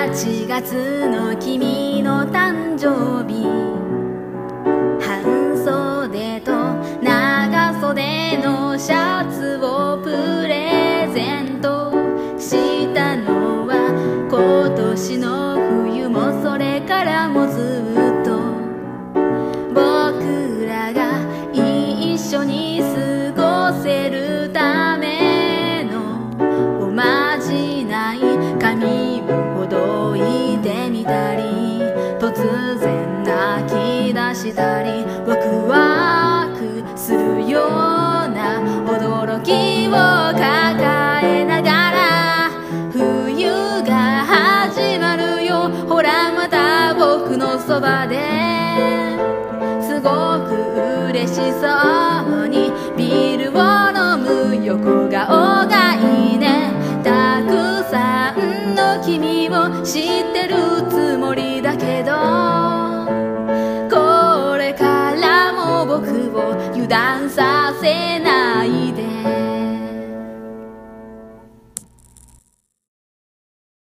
8月の君の誕生日、半袖と長袖のシャツをプレゼントしたのは今年の冬もそれからもずっと僕らが一緒に過ごせるためのおまじない紙をほどいてみたり、突然泣き出したり、ワクワクするような驚きを抱えながら冬が始まるよ、ほらまた僕のそばですごく嬉しそうにビールを飲む横顔がいいね。たくさんの君を知ってるつもりだけど、これからも僕を油断させない